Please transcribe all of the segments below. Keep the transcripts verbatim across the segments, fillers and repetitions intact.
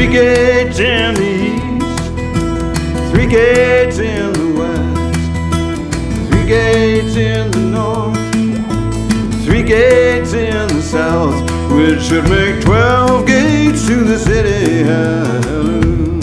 Three gates in the east, three gates in the west, three gates in the north, three gates in the south, which should make twelve gates to the city. Hallelujah.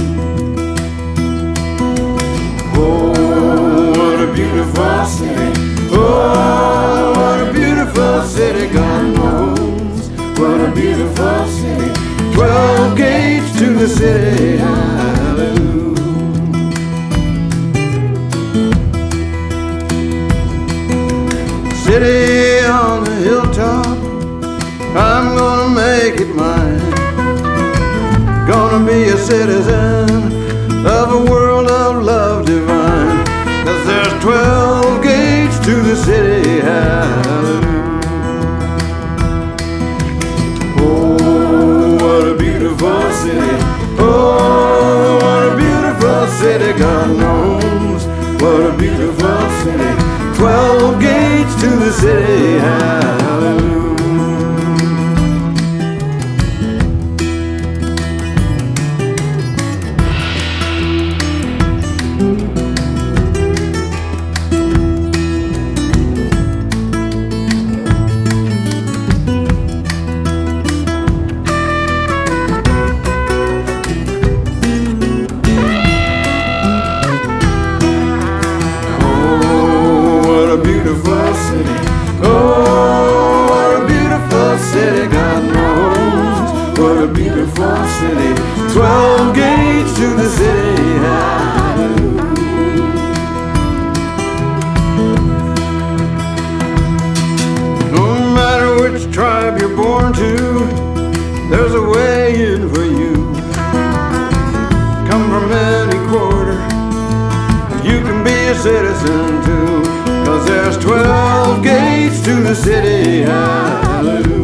Oh, what a beautiful city. Oh, what a beautiful city. God knows what a beautiful city. Twelve gates to the city. Hallelujah. City on the hilltop, I'm gonna make it mine. Gonna be a citizen of a world of love divine. 'Cause there's twelve gates to the city. Hallelujah. Oh, what a beautiful city. Oh, what a beautiful city. God knows what a beautiful city. Twelve gates to the city. Hallelujah. Beautiful city. Oh, what a beautiful city. God knows what a beautiful city. Twelve gates to the city. Hallelujah. No matter which tribe you're born to, there's a way in for you. Come from any quarter, you can be a citizen too. 'Cause there's twelve gates to the city. Hallelujah.